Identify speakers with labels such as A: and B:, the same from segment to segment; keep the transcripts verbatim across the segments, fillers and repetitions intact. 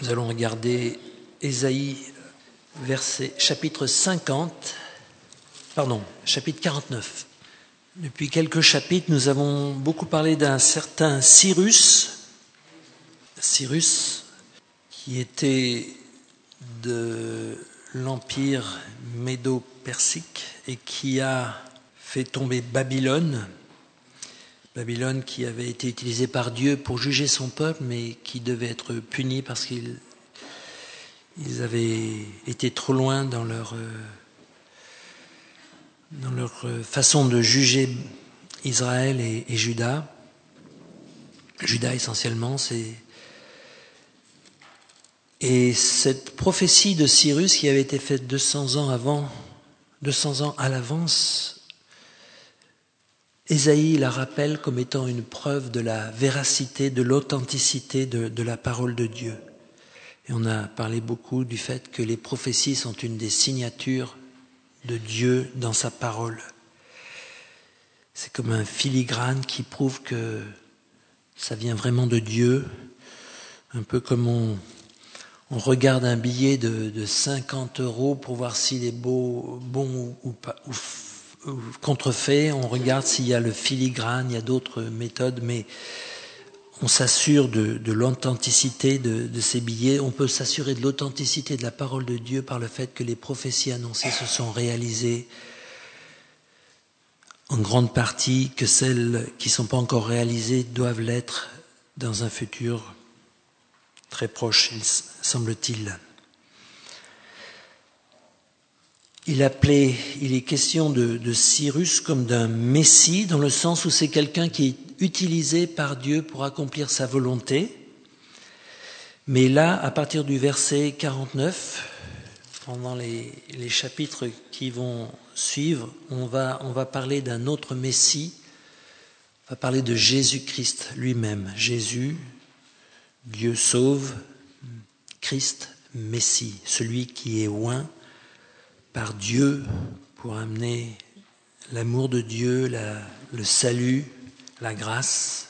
A: Nous allons regarder Ésaïe, verset, chapitre cinquante, pardon, chapitre quarante-neuf. Depuis quelques chapitres, nous avons beaucoup parlé d'un certain Cyrus, Cyrus, qui était de l'empire médo-persique et qui a fait tomber Babylone. Babylone qui avait été utilisée par Dieu pour juger son peuple, mais qui devait être punie parce qu'ils ils avaient été trop loin dans leur, dans leur façon de juger Israël et, et Juda. Juda essentiellement, c'est... Et cette prophétie de Cyrus qui avait été faite deux cents ans avant, deux cents ans à l'avance, Ésaïe la rappelle comme étant une preuve de la véracité, de l'authenticité de, de la parole de Dieu. Et on a parlé beaucoup du fait que les prophéties sont une des signatures de Dieu dans sa parole. C'est comme un filigrane qui prouve que ça vient vraiment de Dieu, un peu comme on, on regarde un billet de, de cinquante euros pour voir s'il est beau, bon ou, ou pas, ou, ou contrefait. On regarde s'il y a le filigrane, il y a d'autres méthodes, mais on s'assure de, de l'authenticité de, de ces billets. On peut s'assurer de l'authenticité de la parole de Dieu par le fait que les prophéties annoncées se sont réalisées en grande partie, que celles qui ne sont pas encore réalisées doivent l'être dans un futur très proche, il semble-t-il. Il appelait, il est question de, de Cyrus comme d'un messie, dans le sens où c'est quelqu'un qui est utilisé par Dieu pour accomplir sa volonté. Mais là, à partir du verset quarante-neuf, pendant les, les chapitres qui vont suivre, on va, on va parler d'un autre messie, on va parler de Jésus-Christ lui-même. Jésus, Dieu sauve, Christ, messie, celui qui est oint par Dieu pour amener l'amour de Dieu, la, le salut, la grâce.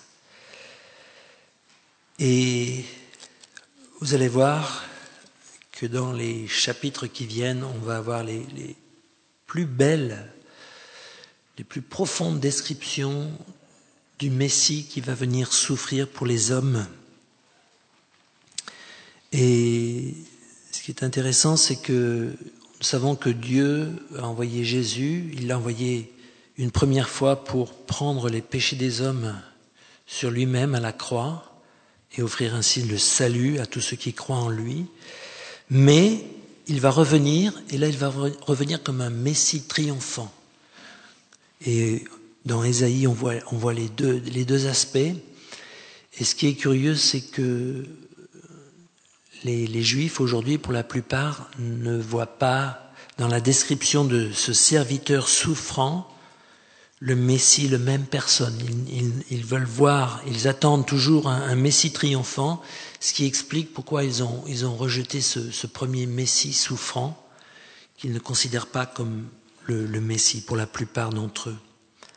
A: Et vous allez voir que dans les chapitres qui viennent, on va avoir les, les plus belles, les plus profondes descriptions du Messie qui va venir souffrir pour les hommes. Et ce qui est intéressant, c'est que nous savons que Dieu a envoyé Jésus, il l'a envoyé une première fois pour prendre les péchés des hommes sur lui-même à la croix et offrir ainsi le salut à tous ceux qui croient en lui. Mais il va revenir, et là il va revenir comme un Messie triomphant. Et dans Ésaïe, on voit, on voit les deux, les deux aspects. Et ce qui est curieux, c'est que Les, les Juifs aujourd'hui, pour la plupart, ne voient pas dans la description de ce serviteur souffrant le Messie, le même personne. Ils, ils, ils veulent voir, ils attendent toujours un, un Messie triomphant, ce qui explique pourquoi ils ont, ils ont rejeté ce, ce premier Messie souffrant, qu'ils ne considèrent pas comme le, le Messie pour la plupart d'entre eux.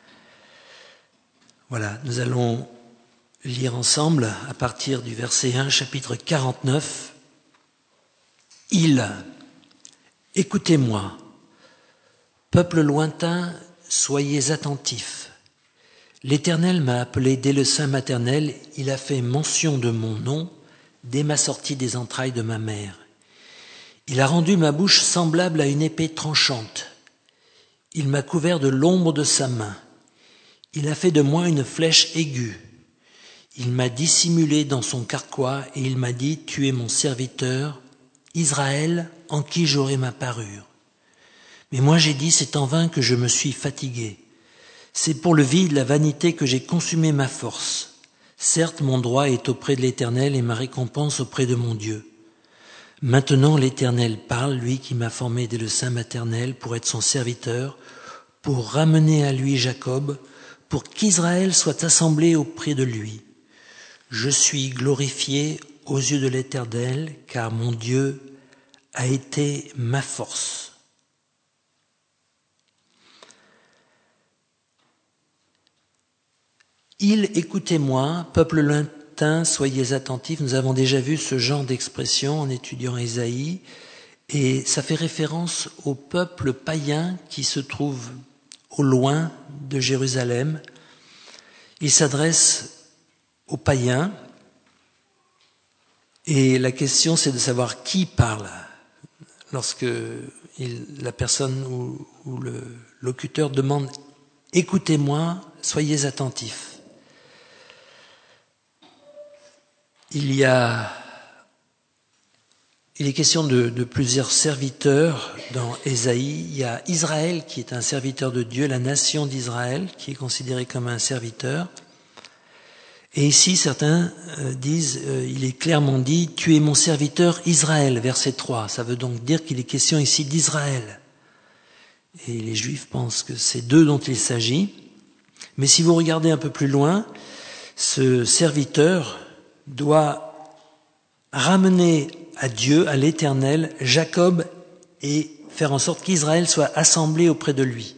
A: Voilà, nous allons lire ensemble à partir du verset un, chapitre quarante-neuf. Il, écoutez-moi, peuple lointain, soyez attentifs. L'Éternel m'a appelé dès le sein maternel, il a fait mention de mon nom dès ma sortie des entrailles de ma mère. Il a rendu ma bouche semblable à une épée tranchante. Il m'a couvert de l'ombre de sa main. Il a fait de moi une flèche aiguë. Il m'a dissimulé dans son carquois et il m'a dit, tu es mon serviteur, Israël, en qui j'aurai ma parure. Mais moi j'ai dit, c'est en vain que je me suis fatigué. C'est pour le vide, la vanité que j'ai consumé ma force. Certes, mon droit est auprès de l'Éternel et ma récompense auprès de mon Dieu. Maintenant l'Éternel parle, lui qui m'a formé dès le sein maternel pour être son serviteur, pour ramener à lui Jacob, pour qu'Israël soit assemblé auprès de lui. Je suis glorifié aux yeux de l'Éternel, car mon Dieu a été ma force. Il, écoutez-moi, peuple lointain, soyez attentifs. Nous avons déjà vu ce genre d'expression en étudiant Ésaïe, et ça fait référence au peuple païen qui se trouve au loin de Jérusalem. Il s'adresse aux païens, et la question c'est de savoir qui parle lorsque il, la personne ou, ou le locuteur demande « Écoutez-moi, soyez attentifs ». Il y a, il est question de, de plusieurs serviteurs dans Ésaïe. Il y a Israël qui est un serviteur de Dieu, la nation d'Israël qui est considérée comme un serviteur. Et ici, certains euh, disent, euh, il est clairement dit, tu es mon serviteur Israël, verset trois. Ça veut donc dire qu'il est question ici d'Israël. Et les Juifs pensent que c'est d'eux dont il s'agit. Mais si vous regardez un peu plus loin, ce serviteur doit ramener à Dieu, à l'Éternel, Jacob et faire en sorte qu'Israël soit assemblé auprès de lui.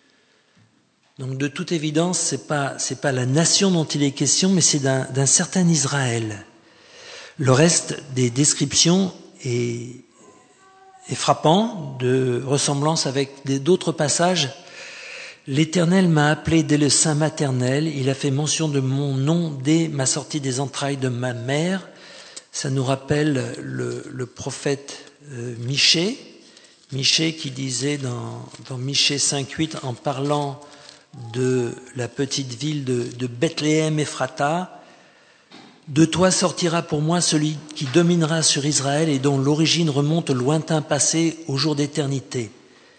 A: Donc de toute évidence, c'est pas, c'est pas la nation dont il est question, mais c'est d'un, d'un certain Israël. Le reste des descriptions est, est frappant, de ressemblance avec des, d'autres passages. L'Éternel m'a appelé dès le sein maternel, il a fait mention de mon nom dès ma sortie des entrailles de ma mère. Ça nous rappelle le, le prophète euh, Michée, Michée qui disait dans, dans Michée cinq huit, en parlant de la petite ville de, de Bethléem Ephrata, de toi sortira pour moi celui qui dominera sur Israël et dont l'origine remonte au lointain passé, au jour d'éternité.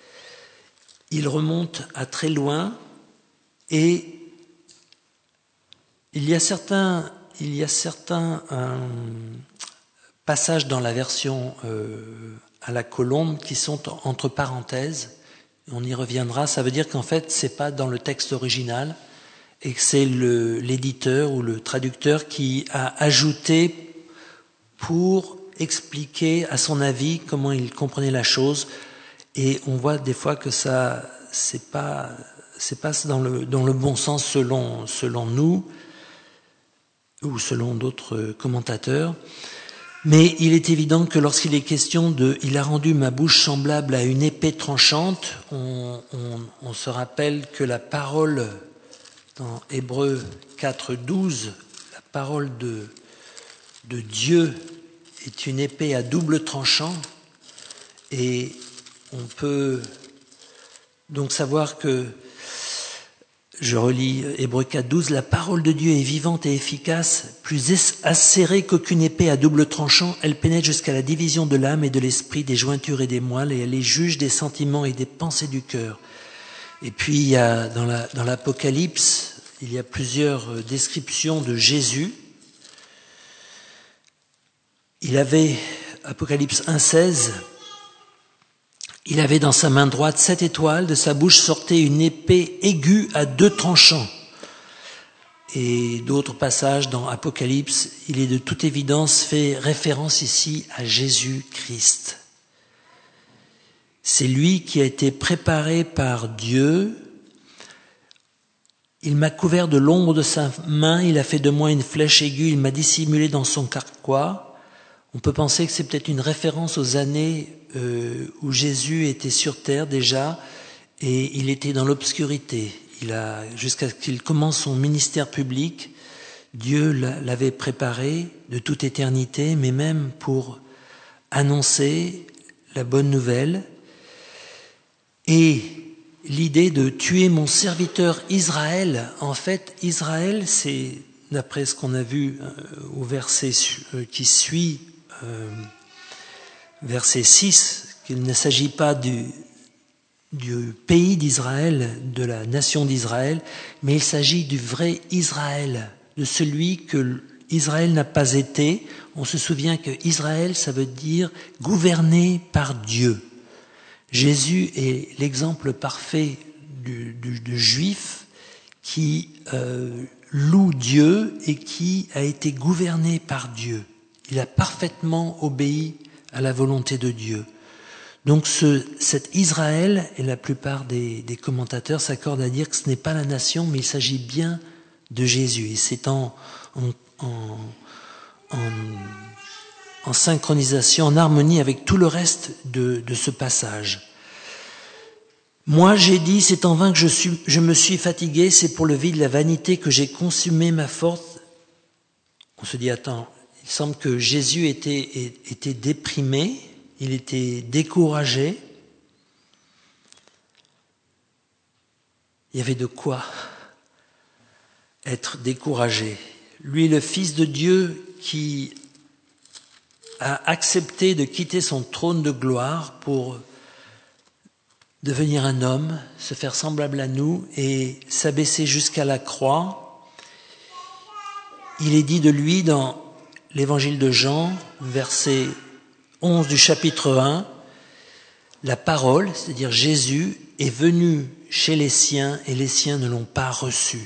A: Il remonte à très loin et il y a certains, il y a certains euh, passages dans la version euh, à la colombe qui sont entre parenthèses. On y reviendra. Ça veut dire qu'en fait, c'est pas dans le texte original et que c'est le, l'éditeur ou le traducteur qui a ajouté pour expliquer à son avis comment il comprenait la chose. Et on voit des fois que ça, c'est pas, c'est pas dans le dans le bon sens selon selon nous ou selon d'autres commentateurs. Mais il est évident que lorsqu'il est question de « il a rendu ma bouche semblable à une épée tranchante », on, on, on se rappelle que la parole dans Hébreux quatre douze, la parole de, de Dieu est une épée à double tranchant, et on peut donc savoir que, je relis Hébreux quatre douze, la parole de Dieu est vivante et efficace, plus acérée qu'aucune épée à double tranchant, elle pénètre jusqu'à la division de l'âme et de l'esprit, des jointures et des moelles, et elle est juge des sentiments et des pensées du cœur. Et puis il y a dans, la, dans l'Apocalypse, il y a plusieurs descriptions de Jésus. Il avait, Apocalypse un seize, il avait dans sa main droite sept étoiles, de sa bouche sortait une épée aiguë à deux tranchants. Et d'autres passages dans Apocalypse, il est de toute évidence fait référence ici à Jésus-Christ. C'est lui qui a été préparé par Dieu. Il m'a couvert de l'ombre de sa main, il a fait de moi une flèche aiguë, il m'a dissimulé dans son carquois. On peut penser que c'est peut-être une référence aux années euh, où Jésus était sur terre déjà et il était dans l'obscurité. Il a, jusqu'à ce qu'il commence son ministère public, Dieu l'avait préparé de toute éternité, mais même pour annoncer la bonne nouvelle. Et l'idée de tuer mon serviteur Israël, en fait, Israël, c'est, d'après ce qu'on a vu euh, au verset euh, qui suit, Euh, verset six, qu'il ne s'agit pas du, du pays d'Israël, de la nation d'Israël, mais il s'agit du vrai Israël, de celui que Israël n'a pas été. On se souvient que Israël, ça veut dire gouverné par Dieu. Jésus est l'exemple parfait du, du, du juif qui euh, loue Dieu et qui a été gouverné par Dieu. Il a parfaitement obéi à la volonté de Dieu. Donc ce, cet Israël, et la plupart des, des commentateurs s'accordent à dire que ce n'est pas la nation, mais il s'agit bien de Jésus. Et c'est en, en, en, en, en synchronisation, en harmonie avec tout le reste de, de ce passage. Moi, j'ai dit, c'est en vain que je, suis, je me suis fatigué, c'est pour le vide, la vanité que j'ai consumé ma force. On se dit, attends, il semble que Jésus était, était déprimé, il était découragé. Il y avait de quoi être découragé. Lui, le Fils de Dieu qui a accepté de quitter son trône de gloire pour devenir un homme, se faire semblable à nous et s'abaisser jusqu'à la croix. Il est dit de lui dans l'évangile de Jean, verset onze du chapitre un, la parole, c'est-à-dire Jésus, est venu chez les siens et les siens ne l'ont pas reçu.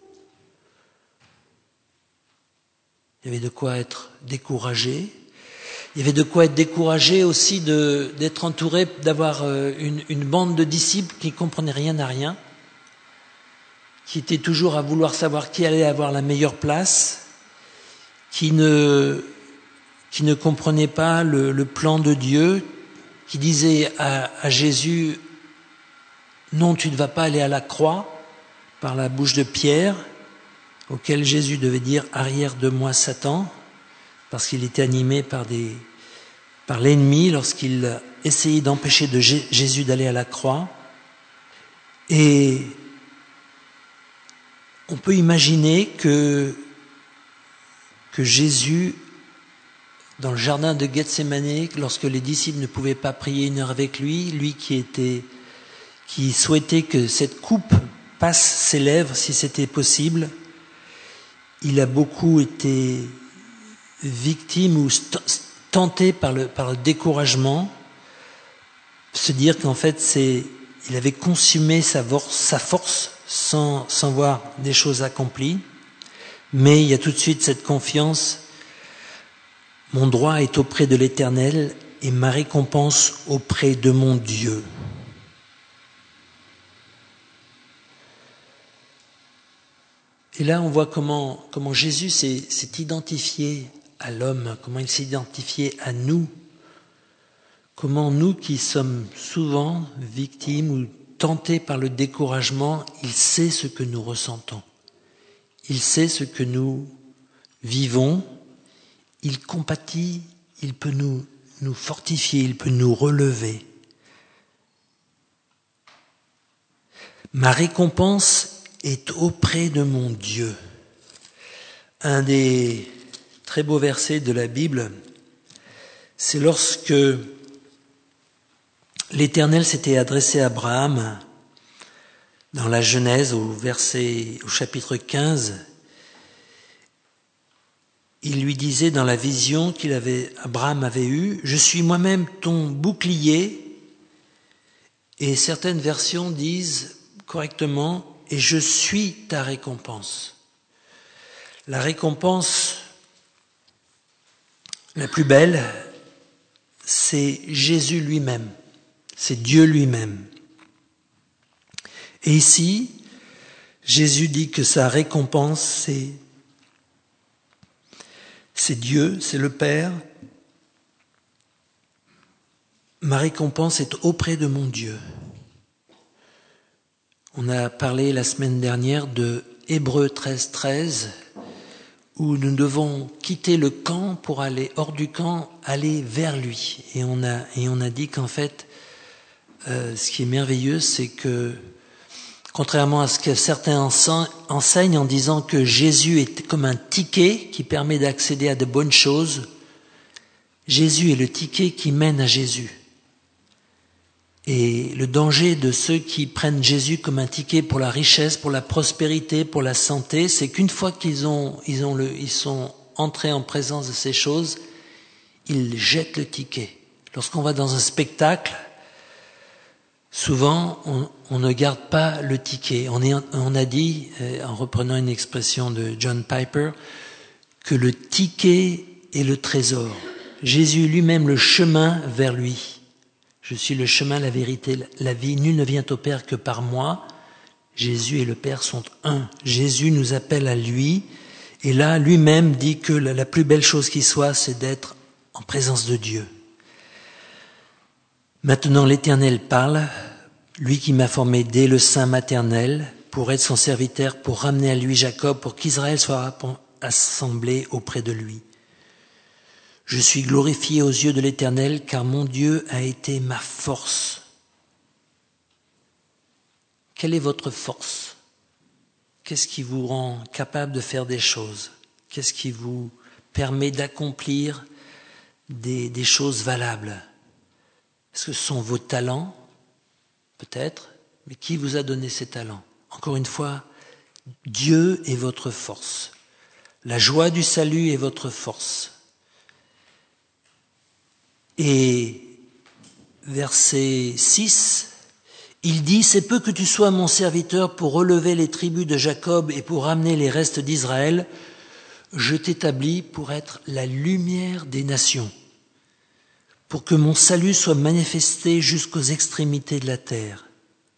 A: Il y avait de quoi être découragé. Il y avait de quoi être découragé aussi de, d'être entouré, d'avoir une, une bande de disciples qui ne comprenaient rien à rien, qui étaient toujours à vouloir savoir qui allait avoir la meilleure place, qui ne, qui ne comprenaient pas le, le plan de Dieu, qui disaient à, à Jésus, non, tu ne vas pas aller à la croix, par la bouche de Pierre, auquel Jésus devait dire, arrière de moi Satan, parce qu'il était animé par, des, par l'ennemi lorsqu'il essayait d'empêcher de J- Jésus d'aller à la croix. Et on peut imaginer que, que Jésus, dans le jardin de Gethsémanée, lorsque les disciples ne pouvaient pas prier une heure avec lui, lui qui était, qui souhaitait que cette coupe passe ses lèvres si c'était possible, il a beaucoup été victime ou tenté par le, par le découragement, se dire qu'en fait c'est, il avait consumé sa force, sa force sans, sans voir des choses accomplies, mais il y a tout de suite cette confiance, mon droit est auprès de l'Éternel et ma récompense auprès de mon Dieu. Et là, on voit comment, comment Jésus s'est, s'est identifié à l'homme, comment il s'est identifié à nous, comment nous qui sommes souvent victimes ou tentés par le découragement, il sait ce que nous ressentons. Il sait ce que nous vivons, il compatit, il peut nous, nous fortifier, il peut nous relever. Ma récompense est auprès de mon Dieu. Un des très beaux versets de la Bible, c'est lorsque l'Éternel s'était adressé à Abraham dans la Genèse au verset, au chapitre quinze. Il lui disait dans la vision qu'il avait, Abraham avait eue, je suis moi-même ton bouclier. Et certaines versions disent correctement, et je suis ta récompense. La récompense la plus belle, c'est Jésus lui-même, c'est Dieu lui-même. Et ici, Jésus dit que sa récompense, c'est, c'est Dieu, c'est le Père. Ma récompense est auprès de mon Dieu. On a parlé la semaine dernière de Hébreux treize treize, où nous devons quitter le camp pour aller hors du camp, aller vers lui. Et on a, et on a dit qu'en fait, euh, ce qui est merveilleux, c'est que, contrairement à ce que certains enseignent en disant que Jésus est comme un ticket qui permet d'accéder à de bonnes choses, Jésus est le ticket qui mène à Jésus. Et le danger de ceux qui prennent Jésus comme un ticket pour la richesse, pour la prospérité, pour la santé, c'est qu'une fois qu'ils ont, ils ont le, ils sont entrés en présence de ces choses, ils jettent le ticket. Lorsqu'on va dans un spectacle, souvent on, on ne garde pas le ticket. On, est, on a dit, en reprenant une expression de John Piper, que le ticket est le trésor. Jésus lui-même le chemin vers lui. Je suis le chemin, la vérité, la vie. Nul ne vient au Père que par moi. Jésus et le Père sont un. Jésus nous appelle à lui Et là, lui-même dit que la, la plus belle chose qui soit, c'est d'être en présence de Dieu. Maintenant, l'Éternel parle, lui qui m'a formé dès le sein maternel, pour être son serviteur, pour ramener à lui Jacob, pour qu'Israël soit assemblé auprès de lui. Je suis glorifié aux yeux de l'Éternel, car mon Dieu a été ma force. Quelle est votre force? Qu'est-ce qui vous rend capable de faire des choses? Qu'est-ce qui vous permet d'accomplir des, des choses valables? Est-ce que ce sont vos talents? Peut-être. Mais qui vous a donné ces talents? Encore une fois, Dieu est votre force. La joie du salut est votre force. Et verset six, il dit « C'est peu que tu sois mon serviteur pour relever les tribus de Jacob et pour ramener les restes d'Israël. Je t'établis pour être la lumière des nations, pour que mon salut soit manifesté jusqu'aux extrémités de la terre. »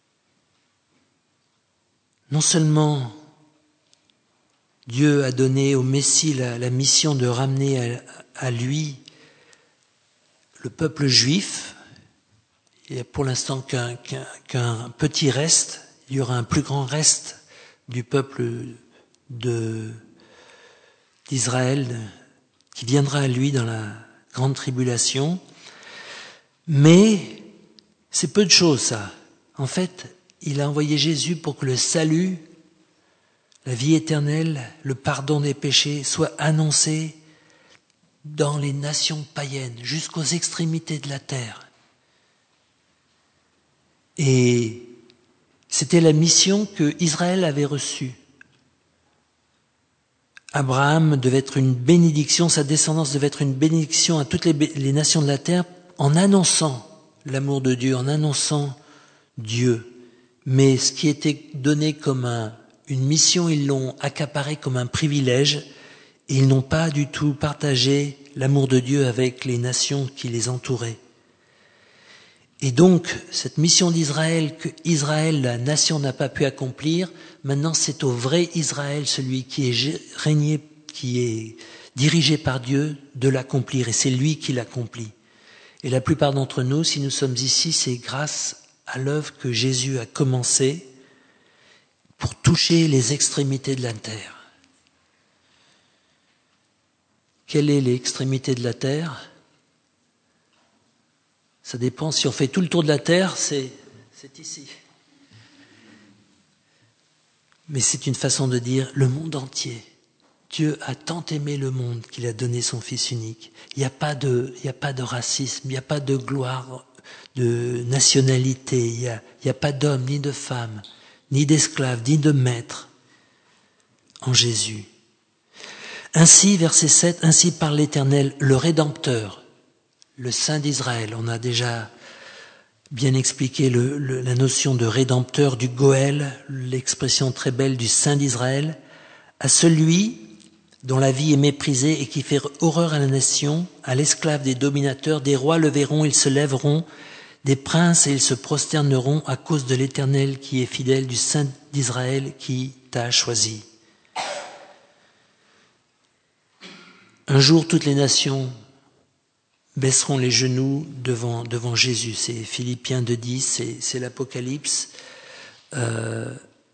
A: Non seulement Dieu a donné au Messie la, la mission de ramener à, à lui le peuple juif, il n'y a pour l'instant qu'un, qu'un, qu'un petit reste, il y aura un plus grand reste du peuple de, d'Israël qui viendra à lui dans la grande tribulation. Mais c'est peu de choses ça. En fait, il a envoyé Jésus pour que le salut, la vie éternelle, le pardon des péchés soit annoncé dans les nations païennes, jusqu'aux extrémités de la terre. Et c'était la mission que Israël avait reçue. Abraham devait être une bénédiction, sa descendance devait être une bénédiction à toutes les, les nations de la terre en annonçant l'amour de Dieu, en annonçant Dieu. Mais ce qui était donné comme un, une mission, ils l'ont accaparé comme un privilège. Et ils n'ont pas du tout partagé l'amour de Dieu avec les nations qui les entouraient. Et donc, cette mission d'Israël, que Israël, la nation, n'a pas pu accomplir, maintenant c'est au vrai Israël, celui qui est régné, qui est dirigé par Dieu, de l'accomplir. Et c'est lui qui l'accomplit. Et la plupart d'entre nous, si nous sommes ici, c'est grâce à l'œuvre que Jésus a commencée pour toucher les extrémités de la terre. Quelle est l'extrémité de la terre? Ça dépend. Si on fait tout le tour de la terre, c'est, c'est ici. Mais c'est une façon de dire le monde entier. Dieu a tant aimé le monde qu'il a donné son Fils unique. Il n'y a pas de, il n'y a pas de racisme, il n'y a pas de gloire, de nationalité, il n'y a, il n'y a pas d'homme, ni de femme, ni d'esclave, ni de maître en Jésus. Ainsi, verset sept, ainsi parle l'Éternel, le Rédempteur, le Saint d'Israël. On a déjà bien expliqué le, le, la notion de Rédempteur, du Goël, l'expression très belle du Saint d'Israël, à celui dont la vie est méprisée et qui fait horreur à la nation, à l'esclave des dominateurs, des rois le verront, ils se lèveront, des princes et ils se prosterneront à cause de l'Éternel qui est fidèle, du Saint d'Israël qui t'a choisi. Un jour, toutes les nations baisseront les genoux devant, devant Jésus. C'est Philippiens deux dix, c'est, c'est l'Apocalypse. Euh,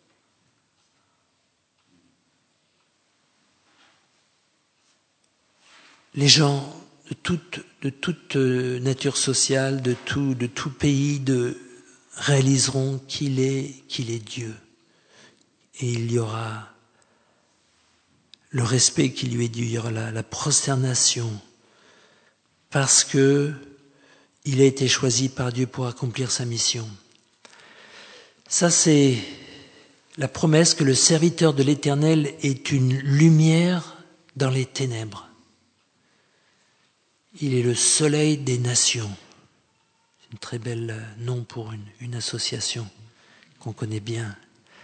A: les gens de toute, de toute nature sociale, de tout, de tout pays, de, réaliseront qu'il est, qu'il est Dieu. Et il y aura le respect qui lui est dû, il y aura la, la prosternation, parce que il a été choisi par Dieu pour accomplir sa mission. Ça, c'est la promesse que le serviteur de l'Éternel est une lumière dans les ténèbres. Il est le soleil des nations. C'est un très bel nom pour une, une association qu'on connaît bien.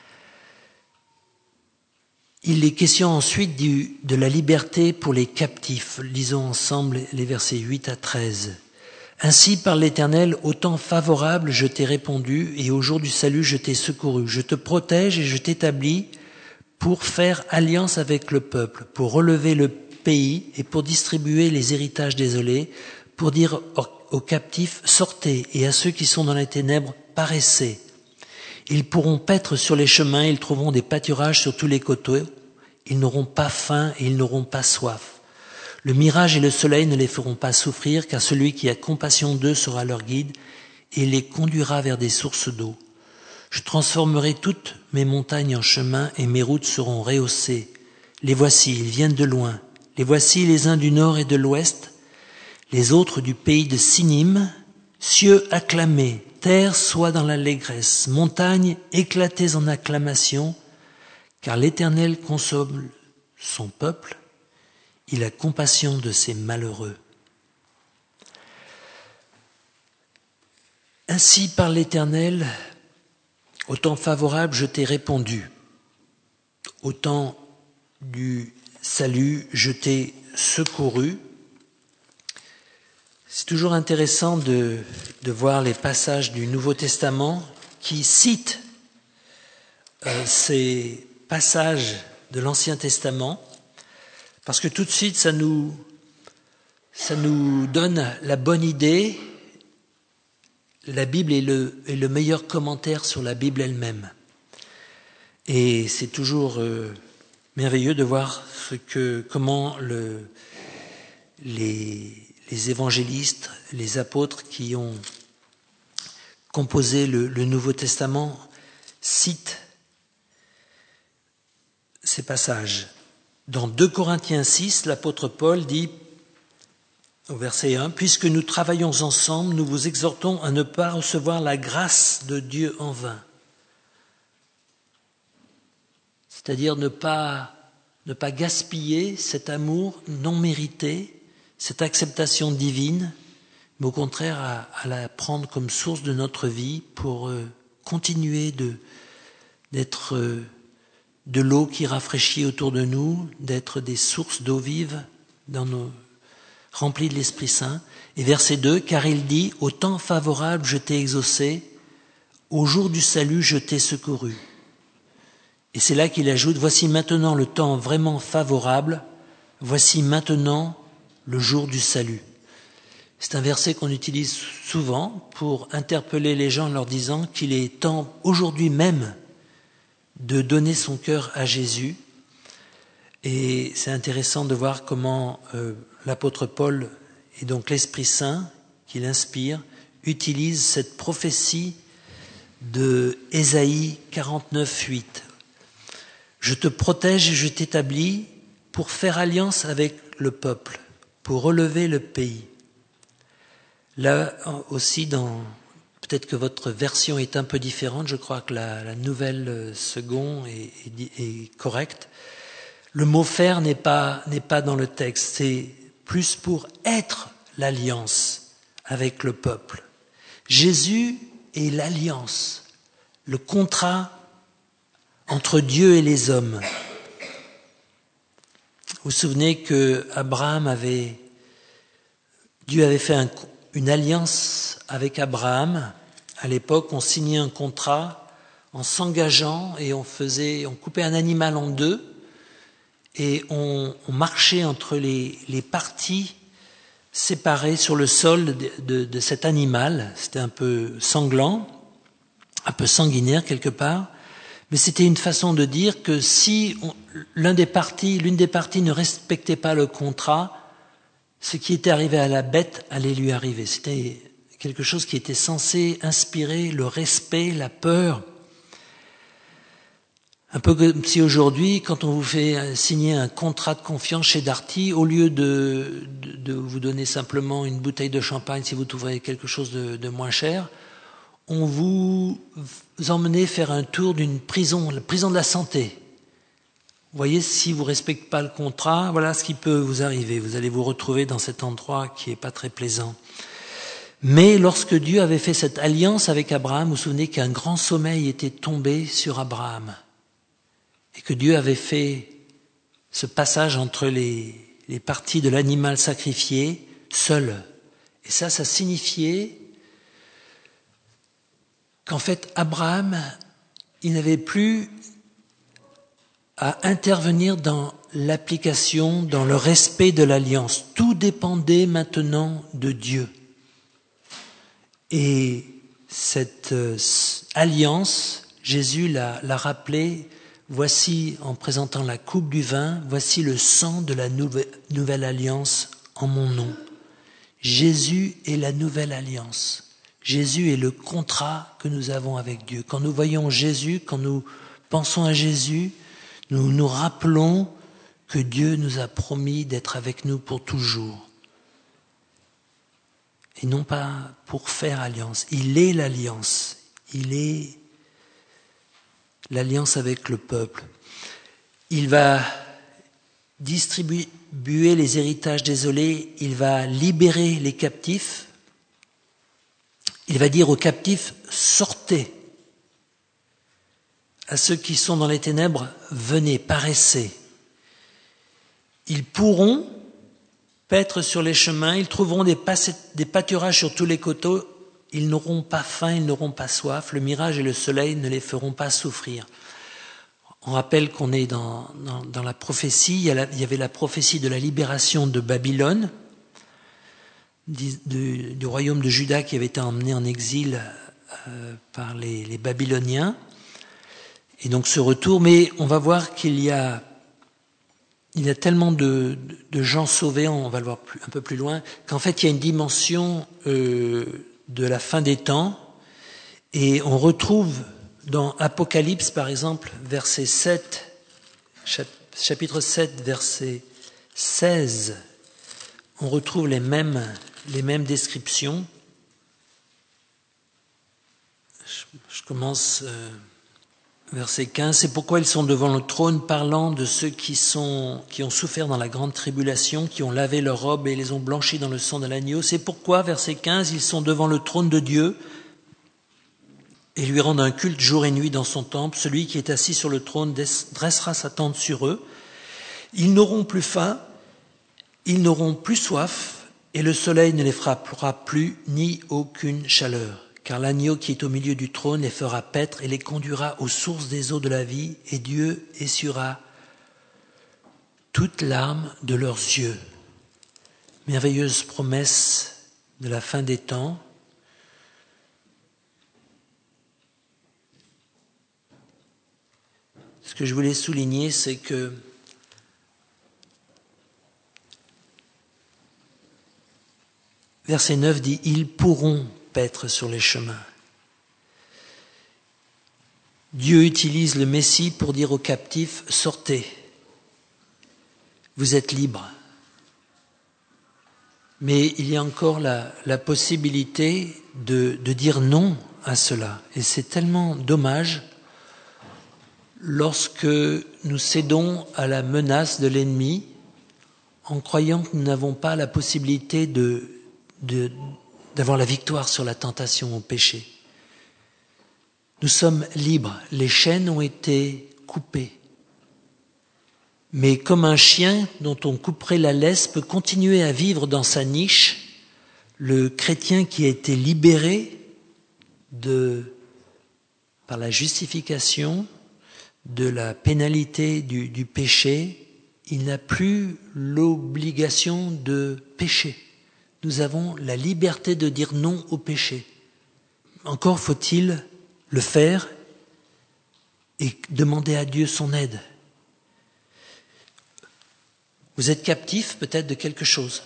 A: Il est question ensuite du, de la liberté pour les captifs. Lisons ensemble les versets huit à treize. Ainsi parle l'Éternel, au temps favorable je t'ai répondu et au jour du salut je t'ai secouru. Je te protège et je t'établis pour faire alliance avec le peuple, pour relever le pays et pour distribuer les héritages désolés, pour dire aux captifs, sortez, et à ceux qui sont dans les ténèbres, paraissez. Ils pourront paître sur les chemins, ils trouveront des pâturages sur tous les coteaux, ils n'auront pas faim et ils n'auront pas soif. Le mirage et le soleil ne les feront pas souffrir, car celui qui a compassion d'eux sera leur guide et les conduira vers des sources d'eau. Je transformerai toutes mes montagnes en chemins et mes routes seront rehaussées. Les voici, ils viennent de loin. Les voici les uns du nord et de l'ouest, les autres du pays de Sinim. Cieux acclamés, terre soit dans l'allégresse, montagnes éclatées en acclamation, car l'Éternel console son peuple, il a compassion de ses malheureux. Ainsi par l'Éternel, au temps favorable, je t'ai répondu. Au temps du salut, je t'ai secouru. C'est toujours intéressant de, de voir les passages du Nouveau Testament qui citent euh, ces passages de l'Ancien Testament, parce que tout de suite, ça nous, ça nous donne la bonne idée. La Bible est le, est le meilleur commentaire sur la Bible elle-même. Et c'est toujours euh, merveilleux de voir ce que, comment le, les, les évangélistes, les apôtres qui ont composé le, le Nouveau Testament citent ces passages. Dans deux Corinthiens six, l'apôtre Paul dit au verset un, « Puisque nous travaillons ensemble, nous vous exhortons à ne pas recevoir la grâce de Dieu en vain. » C'est-à-dire ne pas, ne pas gaspiller cet amour non mérité, cette acceptation divine, mais au contraire à, à la prendre comme source de notre vie pour euh, continuer de, d'être euh, de l'eau qui rafraîchit autour de nous, d'être des sources d'eau vive dans nos rempli de l'Esprit Saint. Et verset deux, car il dit, au temps favorable je t'ai exaucé, au jour du salut je t'ai secouru. Et c'est là qu'il ajoute, voici maintenant le temps vraiment favorable, voici maintenant le jour du salut. C'est un verset qu'on utilise souvent pour interpeller les gens en leur disant qu'il est temps aujourd'hui même de donner son cœur à Jésus. Et c'est intéressant de voir comment euh, l'apôtre Paul et donc l'Esprit Saint qui l'inspire utilise cette prophétie de Ésaïe quarante-neuf, huit. Je te protège et je t'établis pour faire alliance avec le peuple, pour relever le pays. Là aussi, dans, peut-être que votre version est un peu différente, je crois que la, la nouvelle seconde est, est, est correcte. Le mot « faire » n'est pas, n'est pas dans le texte, c'est plus pour être l'alliance avec le peuple. Jésus est l'alliance, le contrat entre Dieu et les hommes. Vous vous souvenez que Abraham avait, Dieu avait fait un, une alliance avec Abraham. À l'époque, on signait un contrat en s'engageant et on faisait, on coupait un animal en deux. Et on, on marchait entre les, les parties séparées sur le sol de, de, de cet animal. C'était un peu sanglant, un peu sanguinaire quelque part, mais c'était une façon de dire que si on, l'un des parties, l'une des parties ne respectait pas le contrat, ce qui était arrivé à la bête allait lui arriver. C'était quelque chose qui était censé inspirer le respect, la peur. Un peu comme si aujourd'hui, quand on vous fait signer un contrat de confiance chez Darty, au lieu de, de, de vous donner simplement une bouteille de champagne si vous trouverez quelque chose de, de moins cher, on vous emmenait faire un tour d'une prison, la prison de la santé. Vous voyez, si vous ne respectez pas le contrat, voilà ce qui peut vous arriver. Vous allez vous retrouver dans cet endroit qui n'est pas très plaisant. Mais lorsque Dieu avait fait cette alliance avec Abraham, vous vous souvenez qu'un grand sommeil était tombé sur Abraham. Et que Dieu avait fait ce passage entre les, les parties de l'animal sacrifié seul. Et ça, ça signifiait qu'en fait, Abraham, il n'avait plus à intervenir dans l'application, dans le respect de l'alliance. Tout dépendait maintenant de Dieu. Et cette euh, alliance, Jésus l'a, l'a rappelé, voici, en présentant la coupe du vin, voici le sang de la nouvelle, nouvelle alliance en mon nom. Jésus est la nouvelle alliance. Jésus est le contrat que nous avons avec Dieu. Quand nous voyons Jésus, quand nous pensons à Jésus, nous nous rappelons que Dieu nous a promis d'être avec nous pour toujours. Et non pas pour faire alliance. Il est l'alliance. Il est l'alliance avec le peuple. Il va distribuer les héritages désolés. Il va libérer les captifs. Il va dire aux captifs, sortez. À ceux qui sont dans les ténèbres, venez, paraissez. Ils pourront paître sur les chemins, ils trouveront des, passe- des pâturages sur tous les coteaux, ils n'auront pas faim, ils n'auront pas soif, le mirage et le soleil ne les feront pas souffrir. On rappelle qu'on est dans, dans, dans la prophétie, il y, a la, il y avait la prophétie de la libération de Babylone, du, du, du royaume de Juda qui avait été emmené en exil euh, par les, les Babyloniens. Et donc ce retour, mais on va voir qu'il y a Il y a tellement de, de gens sauvés, on va le voir plus, un peu plus loin, qu'en fait il y a une dimension euh, de la fin des temps, et on retrouve dans Apocalypse par exemple, verset sept, chapitre sept, verset seize, on retrouve les mêmes, les mêmes descriptions. Je, je commence... Euh, Verset quinze, c'est pourquoi ils sont devant le trône parlant de ceux qui, sont, qui ont souffert dans la grande tribulation, qui ont lavé leurs robes et les ont blanchis dans le sang de l'agneau. C'est pourquoi, verset quinze, ils sont devant le trône de Dieu et lui rendent un culte jour et nuit dans son temple. Celui qui est assis sur le trône dressera sa tente sur eux. Ils n'auront plus faim, ils n'auront plus soif et le soleil ne les frappera plus ni aucune chaleur. Car l'agneau qui est au milieu du trône les fera paître et les conduira aux sources des eaux de la vie, et Dieu essuiera toute larme de leurs yeux. Merveilleuse promesse de la fin des temps. Ce que je voulais souligner, c'est que verset neuf dit « Ils pourront paître sur les chemins ». Dieu utilise le Messie pour dire aux captifs, sortez, vous êtes libres. Mais il y a encore la, la possibilité de, de dire non à cela. Et c'est tellement dommage lorsque nous cédons à la menace de l'ennemi en croyant que nous n'avons pas la possibilité de, de d'avoir la victoire sur la tentation au péché. Nous sommes libres, les chaînes ont été coupées. Mais comme un chien dont on couperait la laisse peut continuer à vivre dans sa niche, le chrétien qui a été libéré de, par la justification de la pénalité du, du péché, il n'a plus l'obligation de pécher. Nous avons la liberté de dire non au péché. Encore faut-il le faire et demander à Dieu son aide. Vous êtes captif peut-être de quelque chose.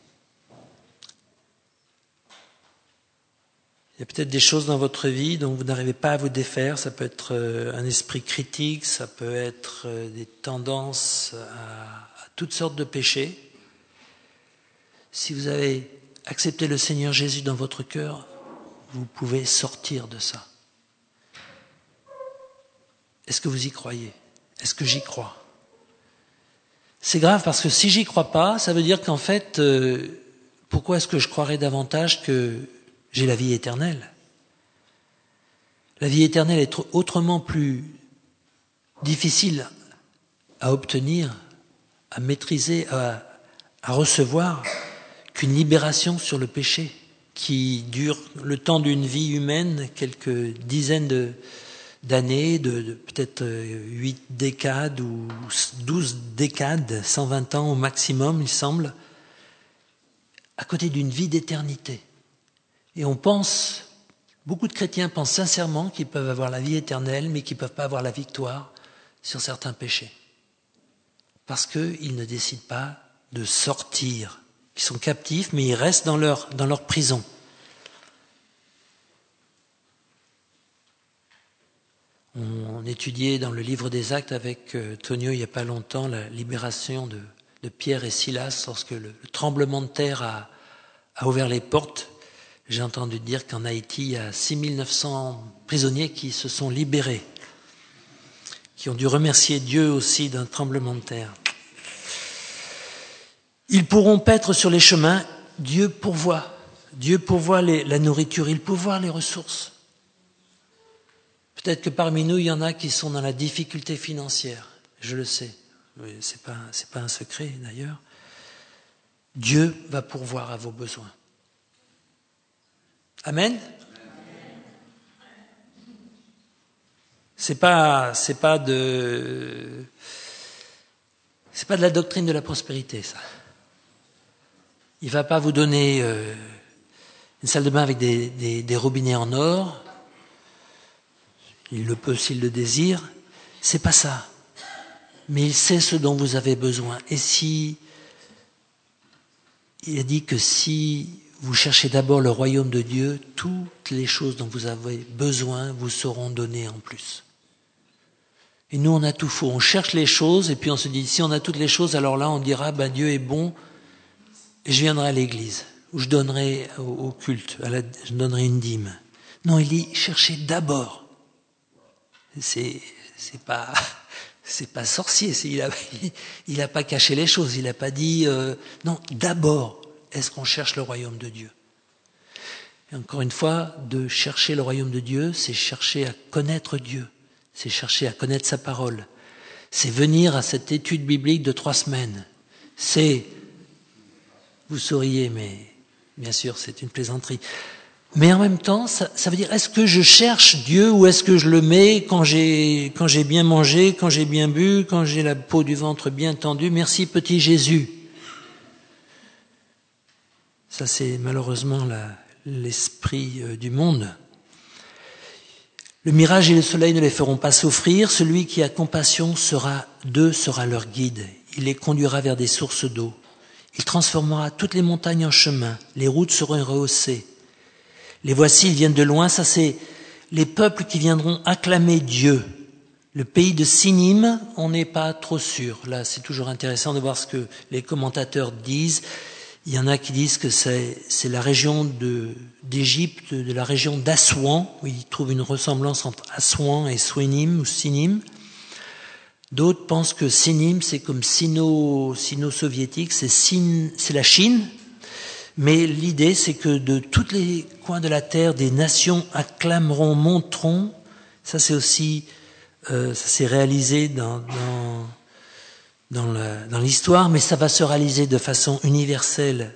A: Il y a peut-être des choses dans votre vie dont vous n'arrivez pas à vous défaire. Ça peut être un esprit critique, ça peut être des tendances à, à toutes sortes de péchés. Si vous avez accepté le Seigneur Jésus dans votre cœur, vous pouvez sortir de ça. Est-ce que vous y croyez? Est-ce que j'y crois? C'est grave parce que si j'y crois pas, ça veut dire qu'en fait, euh, pourquoi est-ce que je croirais davantage que j'ai la vie éternelle? La vie éternelle est autrement plus difficile à obtenir, à maîtriser, à, à recevoir qu'une libération sur le péché qui dure le temps d'une vie humaine, quelques dizaines de, d'années, de, de peut-être huit décades ou douze décades, cent vingt ans au maximum, il semble, à côté d'une vie d'éternité. Et on pense, beaucoup de chrétiens pensent sincèrement qu'ils peuvent avoir la vie éternelle, mais qu'ils ne peuvent pas avoir la victoire sur certains péchés. Parce qu'ils ne décident pas de sortir. Ils sont captifs, mais ils restent dans leur, dans leur prison. On étudiait dans le livre des Actes avec euh, Tonio il n'y a pas longtemps la libération de, de Pierre et Silas lorsque le, le tremblement de terre a, a ouvert les portes. J'ai entendu dire qu'en Haïti, il y a six mille neuf cents prisonniers qui se sont libérés, qui ont dû remercier Dieu aussi d'un tremblement de terre. Ils pourront paître sur les chemins, Dieu pourvoit. Dieu pourvoit les, la nourriture, il pourvoit les ressources. Peut-être que parmi nous, il y en a qui sont dans la difficulté financière, je le sais, c'est pas, c'est pas un secret d'ailleurs. Dieu va pourvoir à vos besoins. Amen. C'est pas, c'est pas de, c'est pas de la doctrine de la prospérité, ça. Il va pas vous donner euh, une salle de bain avec des, des, des robinets en or. Il le peut s'il le désire. C'est pas ça. Mais il sait ce dont vous avez besoin. Et si, il a dit que si vous cherchez d'abord le royaume de Dieu, toutes les choses dont vous avez besoin vous seront données en plus. Et nous, on a tout faux. On cherche les choses et puis on se dit, si on a toutes les choses, alors là, on dira, ben Dieu est bon et je viendrai à l'église ou je donnerai au, au culte, à la, je donnerai une dîme. Non, il dit, cherchez d'abord. C'est, c'est pas, c'est pas sorcier. C'est, il a, il a pas caché les choses. Il a pas dit, euh, non, d'abord, est-ce qu'on cherche le royaume de Dieu? Et encore une fois, de chercher le royaume de Dieu, c'est chercher à connaître Dieu. C'est chercher à connaître sa parole. C'est venir à cette étude biblique de trois semaines. C'est, vous sauriez, mais bien sûr, c'est une plaisanterie. Mais en même temps, ça, ça veut dire, est-ce que je cherche Dieu ou est-ce que je le mets quand j'ai, quand j'ai bien mangé, quand j'ai bien bu, quand j'ai la peau du ventre bien tendue? Merci, petit Jésus. Ça, c'est malheureusement la, l'esprit euh, du monde. Le mirage et le soleil ne les feront pas souffrir. Celui qui a compassion sera d'eux, sera leur guide. Il les conduira vers des sources d'eau. Il transformera toutes les montagnes en chemin. Les routes seront rehaussées. Les voici, ils viennent de loin. Ça, c'est les peuples qui viendront acclamer Dieu. Le pays de Sinim, on n'est pas trop sûr. Là, c'est toujours intéressant de voir ce que les commentateurs disent. Il y en a qui disent que c'est, c'est la région de, d'Égypte, de la région d'Assouan, où ils trouvent une ressemblance entre Assouan et Swenim ou Sinim. D'autres pensent que Sinim, c'est comme sino, sino-soviétique, c'est, Sin, c'est la Chine. Mais l'idée, c'est que de tous les coins de la terre, des nations acclameront, monteront. Ça, c'est aussi, euh, ça s'est réalisé dans, dans Dans, la, dans l'histoire, mais ça va se réaliser de façon universelle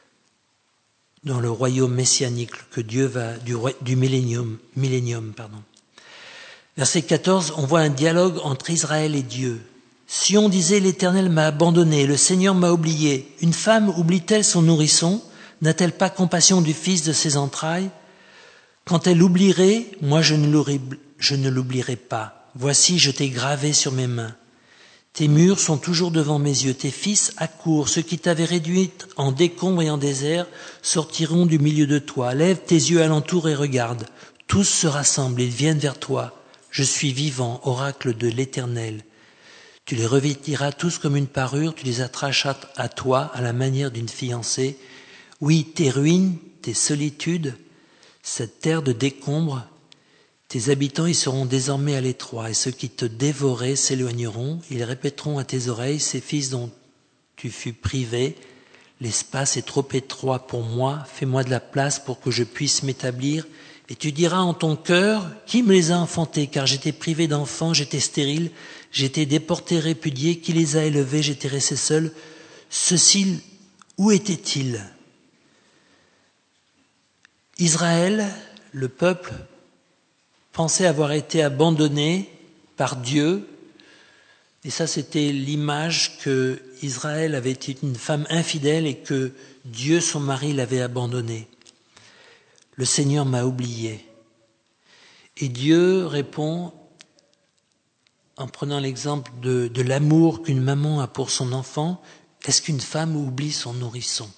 A: dans le royaume messianique que Dieu va, du, du millénium, millénium, pardon. Verset quatorze, on voit un dialogue entre Israël et Dieu. Si on disait l'Éternel m'a abandonné, le Seigneur m'a oublié, une femme oublie-t-elle son nourrisson? N'a-t-elle pas compassion du fils de ses entrailles? Quand elle oublierait, moi je ne, je ne l'oublierai pas. Voici, je t'ai gravé sur mes mains. Tes murs sont toujours devant mes yeux, tes fils accourent, ceux qui t'avaient réduite en décombre et en désert sortiront du milieu de toi. Lève tes yeux alentour et regarde, tous se rassemblent, ils viennent vers toi. Je suis vivant, oracle de l'Éternel. Tu les revêtiras tous comme une parure, tu les attacheras à toi à la manière d'une fiancée. Oui, tes ruines, tes solitudes, cette terre de décombre, tes habitants y seront désormais à l'étroit, et ceux qui te dévoraient s'éloigneront. Ils répéteront à tes oreilles, ces fils dont tu fus privé, l'espace est trop étroit pour moi, fais-moi de la place pour que je puisse m'établir. Et tu diras en ton cœur, qui me les a enfantés? Car j'étais privé d'enfants, j'étais stérile, j'étais déporté, répudié, qui les a élevés, j'étais resté seul. Ceux-ci, où étaient-ils? Israël, le peuple, pensait avoir été abandonnée par Dieu. Et ça, c'était l'image que Israël avait été une femme infidèle et que Dieu, son mari, l'avait abandonnée. Le Seigneur m'a oublié. Et Dieu répond en prenant l'exemple de, de l'amour qu'une maman a pour son enfant. Est-ce qu'une femme oublie son nourrisson?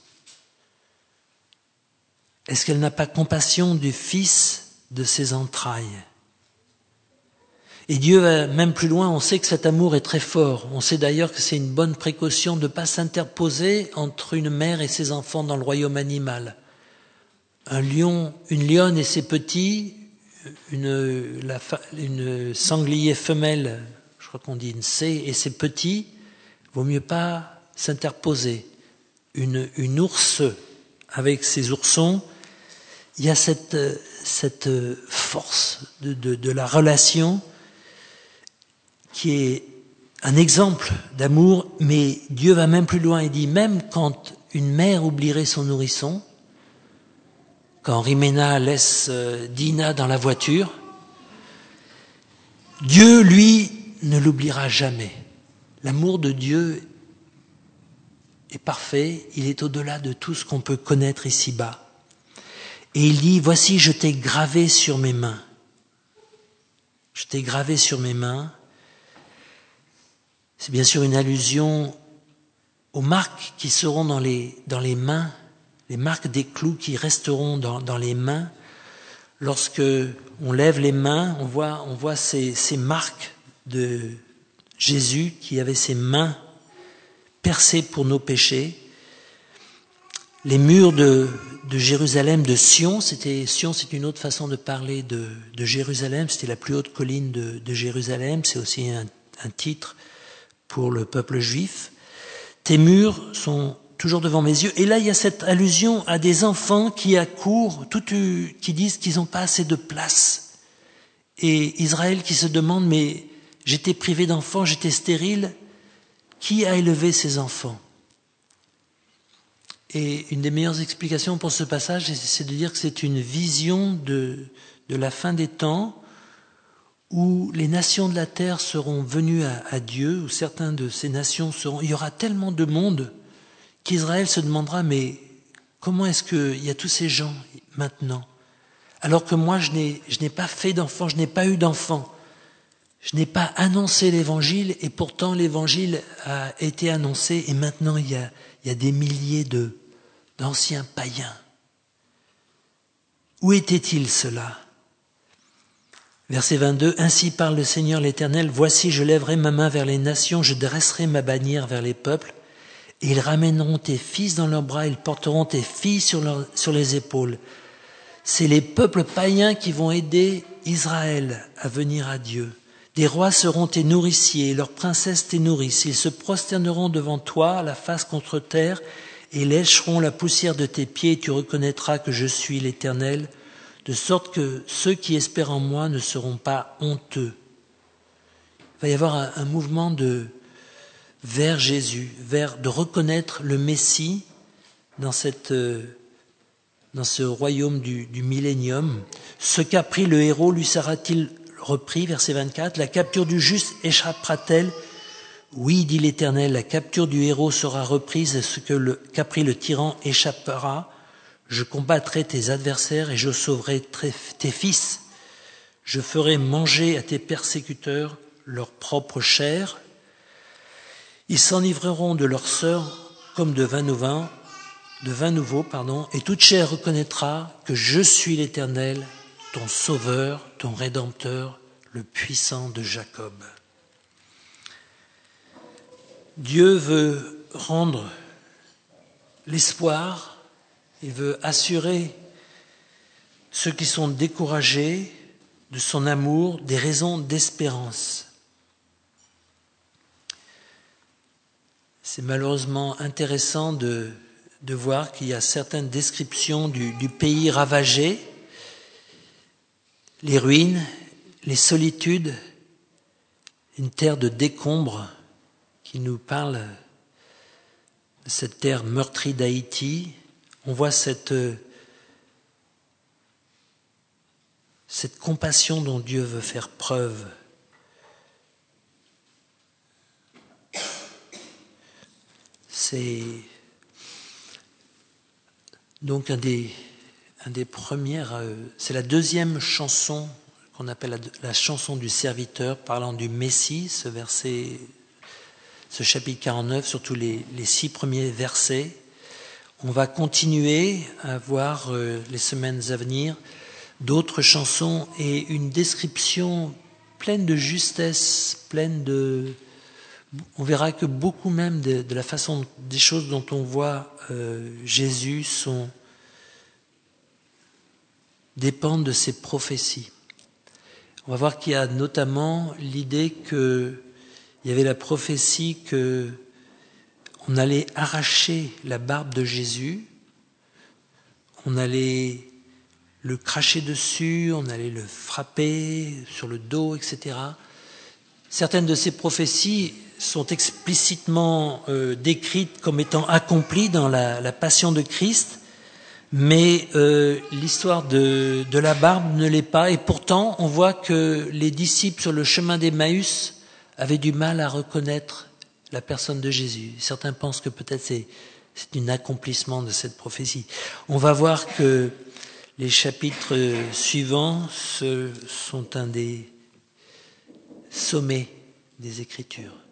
A: Est-ce qu'elle n'a pas compassion du fils de ses entrailles? Et Dieu va même plus loin, on sait que cet amour est très fort. On sait d'ailleurs que c'est une bonne précaution de ne pas s'interposer entre une mère et ses enfants dans le royaume animal. Un lion, une lionne et ses petits, une, la, une sanglier femelle, je crois qu'on dit une C, et ses petits, vaut mieux pas s'interposer. Une, une ours avec ses oursons, il y a cette, cette force de, de, de la relation qui est un exemple d'amour, mais Dieu va même plus loin et dit, même quand une mère oublierait son nourrisson, quand Rimena laisse Dina dans la voiture, Dieu, lui, ne l'oubliera jamais. L'amour de Dieu est parfait, il est au-delà de tout ce qu'on peut connaître ici-bas. Et il dit, voici, je t'ai gravé sur mes mains. Je t'ai gravé sur mes mains. C'est bien sûr une allusion aux marques qui seront dans les, dans les mains, les marques des clous qui resteront dans, dans les mains. Lorsque on lève les mains, on voit, on voit ces, ces marques de Jésus qui avait ses mains percées pour nos péchés. Les murs de, de Jérusalem, de Sion, c'était Sion, c'est une autre façon de parler de, de Jérusalem. C'était la plus haute colline de, de Jérusalem. C'est aussi un, un titre pour le peuple juif. Tes murs sont toujours devant mes yeux. Et là, il y a cette allusion à des enfants qui accourent, tout, qui disent qu'ils n'ont pas assez de place. Et Israël qui se demande, mais j'étais privé d'enfants, j'étais stérile. Qui a élevé ces enfants? Et une des meilleures explications pour ce passage, c'est de dire que c'est une vision de, de la fin des temps où les nations de la terre seront venues à, à Dieu, où certains de ces nations seront... Il y aura tellement de monde qu'Israël se demandera, mais comment est-ce qu'il y a tous ces gens maintenant? Alors que moi, je n'ai, je n'ai pas fait d'enfants, je n'ai pas eu d'enfants. Je n'ai pas annoncé l'évangile et pourtant l'évangile a été annoncé et maintenant il y a, il y a des milliers de, d'anciens païens. Où étaient-ils ceux-là? Verset vingt-deux, ainsi parle le Seigneur l'Éternel, voici je lèverai ma main vers les nations, je dresserai ma bannière vers les peuples, et ils ramèneront tes fils dans leurs bras, ils porteront tes filles sur, leur, sur les épaules. C'est les peuples païens qui vont aider Israël à venir à Dieu. Des rois seront tes nourriciers, et leurs princesses tes nourrices. Ils se prosterneront devant toi, la face contre terre, et lécheront la poussière de tes pieds, et tu reconnaîtras que je suis l'Éternel, de sorte que ceux qui espèrent en moi ne seront pas honteux. Il va y avoir un, un mouvement de vers Jésus, vers de reconnaître le Messie dans cette dans ce royaume du, du millénium. Ce qu'a pris le héros lui sera-t-il repris, verset vingt-quatre, la capture du juste échappera-t-elle? Oui, dit l'Éternel, la capture du héros sera reprise, ce que le, qu'a pris le tyran échappera. Je combattrai tes adversaires et je sauverai tes fils. Je ferai manger à tes persécuteurs leur propre chair. Ils s'enivreront de leur sœur comme de vin nouveau, de vin nouveau, pardon, et toute chair reconnaîtra que je suis l'Éternel, ton sauveur, ton rédempteur, le puissant de Jacob. Dieu veut rendre l'espoir, il veut assurer ceux qui sont découragés de son amour, des raisons d'espérance. C'est malheureusement intéressant de, de voir qu'il y a certaines descriptions du, du pays ravagé, les ruines, les solitudes, une terre de décombres qui nous parle de cette terre meurtrie d'Haïti. On voit cette, cette compassion dont Dieu veut faire preuve. C'est donc un des, un des premières, euh, c'est la deuxième chanson qu'on appelle la, la chanson du serviteur, parlant du Messie, ce verset, ce chapitre quarante-neuf, surtout les, les six premiers versets. On va continuer à voir euh, les semaines à venir d'autres chansons et une description pleine de justesse, pleine de... On verra que beaucoup même de, de la façon, des choses dont on voit euh, Jésus sont, dépendent de ses prophéties. On va voir qu'il y a notamment l'idée qu'il y avait la prophétie que on allait arracher la barbe de Jésus, on allait le cracher dessus, on allait le frapper sur le dos, et cetera. Certaines de ces prophéties sont explicitement euh, décrites comme étant accomplies dans la, la passion de Christ, mais euh, l'histoire de, de la barbe ne l'est pas. Et pourtant, on voit que les disciples sur le chemin d'Emmaüs avaient du mal à reconnaître la personne de Jésus. Certains pensent que peut-être c'est, c'est un accomplissement de cette prophétie. On va voir que les chapitres suivants ce sont un des sommets des Écritures.